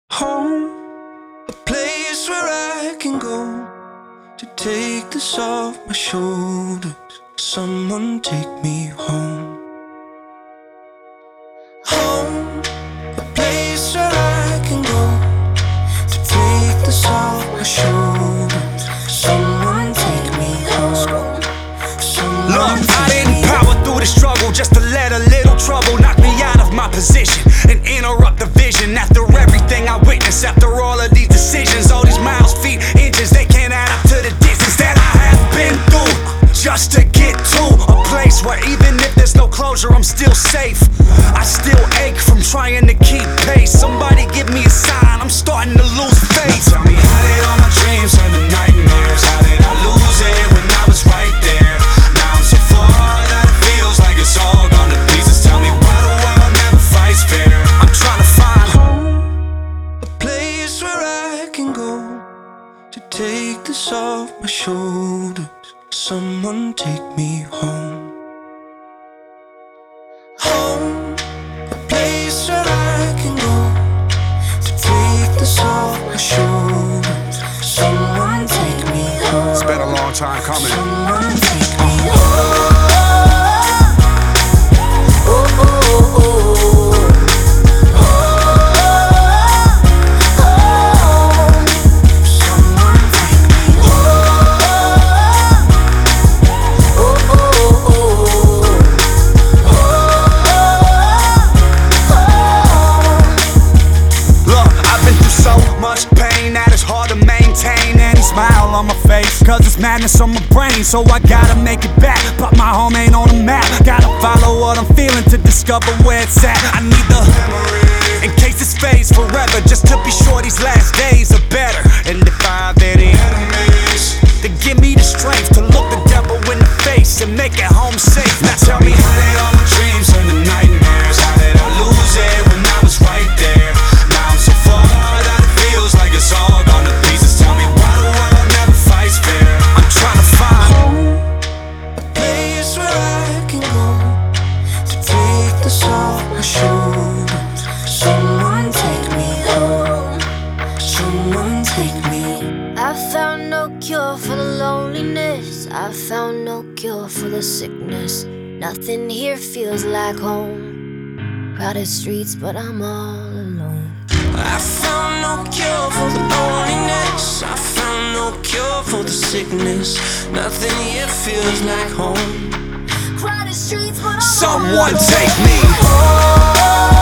Home, a place where I can go to take this off my shoulders. Someone take me home. Home, a place where I can go to take this off my shoulders. Someone take me home. Look, I didn't power through the struggle just to let a little trouble knock me out of my position and interrupt the vision. After everything I witnessed, after all of these decisions, all these miles, feet, inches, they can't add up to the distance that I have been through just to get to a place where even if there's no closure, I'm still safe. I still ache from trying to keep pace. Somebody give me a sign, I'm starting to lose faith. Tell me, how did all my dreams turn to nightmares? How did I lose it when I was right there? Now I'm so far that it feels like it's all gone to pieces. Tell me, why the world never fights fair? I'm trying to find Home, a place where I can go to take this off my shoulders. Someone take me home. Home, a place where I can go to take this off my shoulders. Someone take me home. It's been a long time coming. Someone take me home. Smile on my face, cause it's madness on my brain. So I gotta make it back, but my home ain't on the map. Gotta follow what I'm feeling to discover where it's at. I need the memory, in case this fades forever, just to be sure these last days are better. And if I have any enemies, then give me the strength to look the devil in the face and make it home safe. Now tell me, how did all my dreams turn to nightmares? How did I lose it when I was right there? Now I'm so far that it feels like it's all gone to pieces. Tell me, why the world never fights fair? I'm trying to find a place where I can go to take this off my shoulders. Someone take me home. Someone take me. I found no cure for the loneliness. I found no cure for the sickness. Nothing here feels like home. Crowded streets, but I'm all alone. I found no cure for the loneliness. I found no cure for the sickness. Nothing here feels like home. Crowded streets, but I'm someone all take alone. me home.